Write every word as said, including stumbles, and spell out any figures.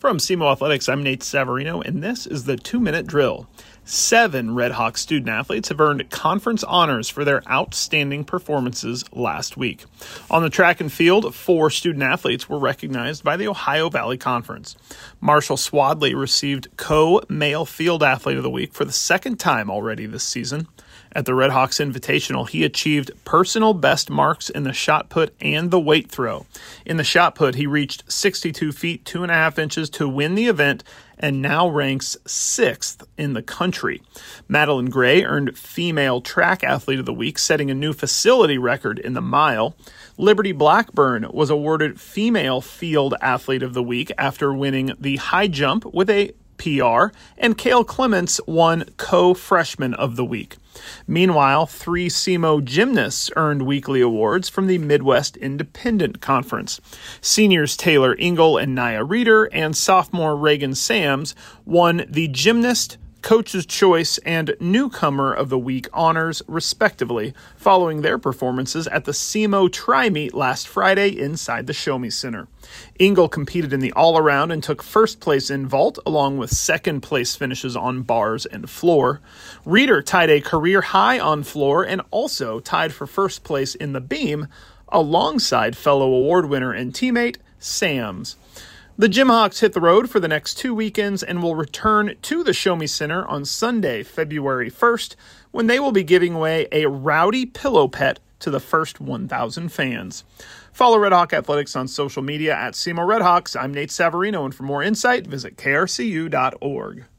From S E M O Athletics, I'm Nate Savarino, and this is the two-minute drill. Seven Red Hawks student-athletes have earned conference honors for their outstanding performances last week. On the track and field, four student-athletes were recognized by the Ohio Valley Conference. Marshall Swadley received Co-Male Field Athlete of the Week for the second time already this season. At the Red Hawks Invitational, he achieved personal best marks in the shot put and the weight throw. In the shot put, he reached sixty-two feet, two and a half inches to win the event and now ranks sixth in the country. Madeline Gray earned Female Track Athlete of the Week, setting a new facility record in the mile. Liberty Blackburn was awarded Female Field Athlete of the Week after winning the high jump with a P R, and Kale Clements won Co-Freshman of the Week. Meanwhile, three S E M O gymnasts earned weekly awards from the Midwest Independent Conference. Seniors Taylor Engel and Nia Reeder and sophomore Reagan Sams won the Gymnast, Coach's Choice, and Newcomer of the Week honors, respectively, following their performances at the S E M O Tri-Meet last Friday inside the Show Me Center. Engel competed in the all-around and took first place in vault, along with second-place finishes on bars and floor. Reeder tied a career high on floor and also tied for first place in the beam, alongside fellow award winner and teammate Sams. The Gymhawks hit the road for the next two weekends and will return to the Show Me Center on Sunday, February first, when they will be giving away a rowdy pillow pet to the first one thousand fans. Follow Red Hawk Athletics on social media at S E M O Red Hawks. I'm Nate Savarino, and for more insight, visit K R C U dot org.